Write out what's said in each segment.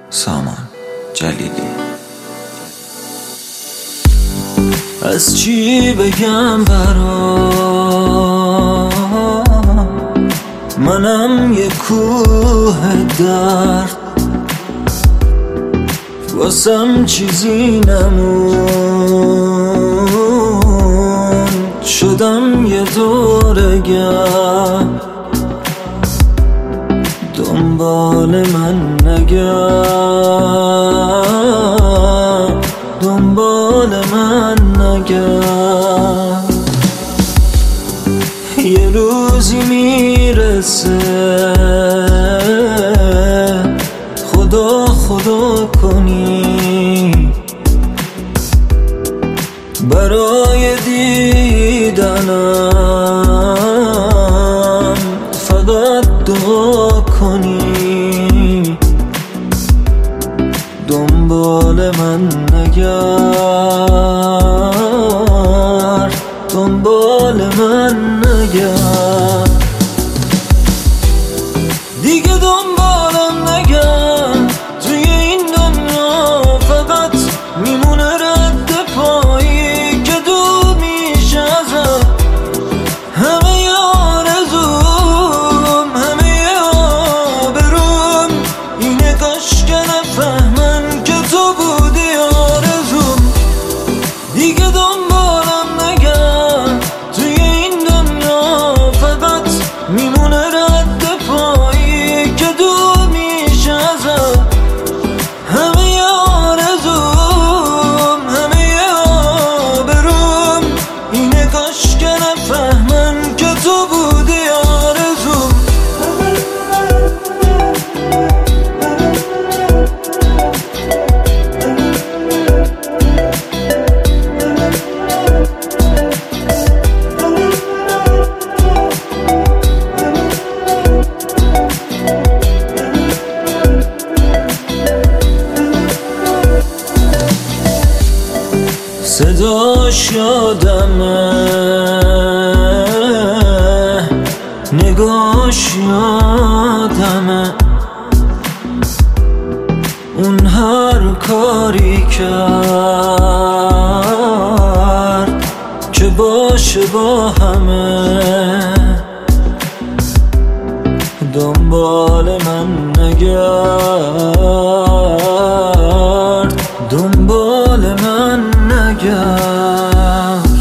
سامان جلیلی. از چی بگم برات، منم یه کوه درد، واسم چیزی نمون، شدم یه دورگرد. دنبال من نگرد، دنبال من نگرد. یه روزی میرسه خدا خدا کنی، برای دیدنم فقط دعا کنی. دنبال من نگرد، دنبال من نگرد. دیگه دنبالم نگرد، توی این دنیا فقط میمونه رد پایی که دور میشه ازم. همه آرزوم، همه آبروم اینه، کاش که نفهمن که تو بودی آرزوم. دیگه دنبالم نگرد، توی این دنیا فقط میمونه رد پایی که دور میشه ازم. همه آرزوم، همه آبروم اینه، کاش که نفهمن که تو بودی آرزوم. صداش یادمه، نگاش یادمه، اون هر کاری کرد که باشه با همه. دنبال من نگرد، دنبال من نگرد.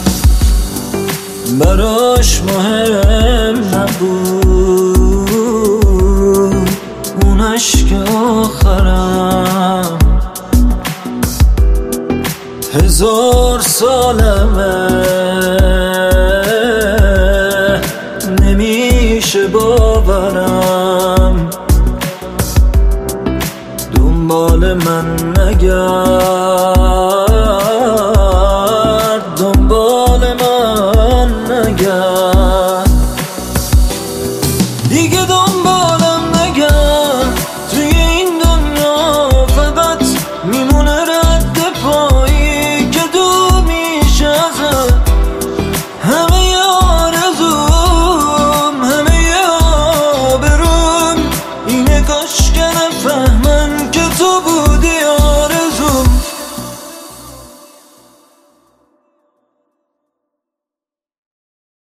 براش مهم نبود اون عشق آخرم. 1000 سالمه نمیشه باورم. دنبال من نگرد، دنبال من نگرد.